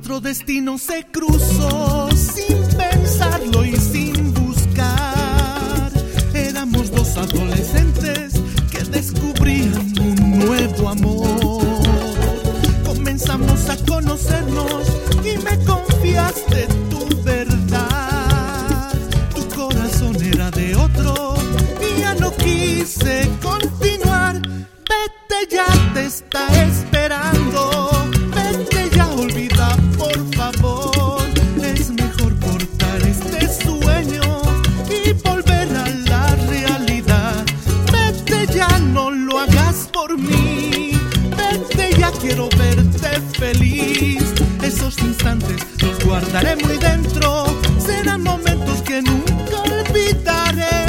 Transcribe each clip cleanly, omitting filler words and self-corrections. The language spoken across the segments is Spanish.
Nuestro destino se cruzó sin pensarlo y sin buscar. Éramos dos adolescentes que descubrían un nuevo amor. Comenzamos a conocernos y me confiaste tu verdad. Tu corazón era de otro y ya no quise continuar. Vete, ya te está esperando. Vete ya, olvida por favor. Es mejor cortar este sueño y volver a la realidad. Vete ya, no lo hagas por mí. Vete ya, quiero verte feliz. Esos instantes los guardaré muy dentro. Serán momentos que nunca olvidaré.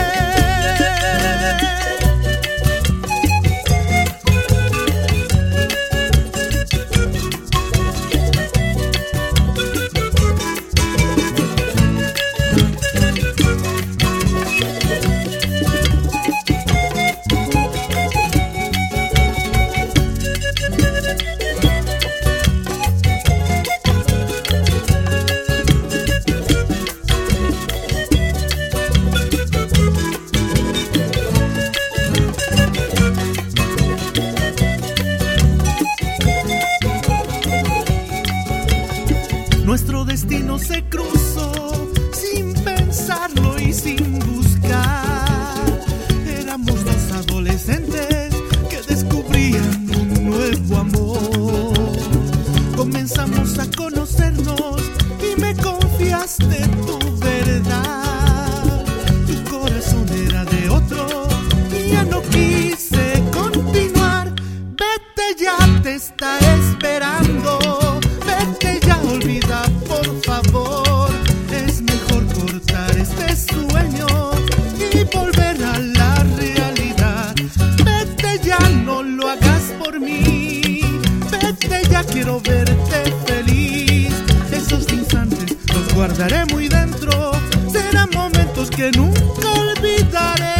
Nuestro destino se cruzó sin pensarlo y sin buscar. Éramos dos adolescentes que descubrían un nuevo amor. Comenzamos a conocernos y me confiaste tu verdad. Tu corazón era de otro y ya no quise continuar. Vete ya, te está esperando. Vete ya, olvida por favor. Es mejor cortar este sueño y volver a la realidad. Vete ya, no lo hagas por mí. Vete ya, quiero verte feliz. Esos instantes los guardaré muy dentro. Serán momentos que nunca olvidaré.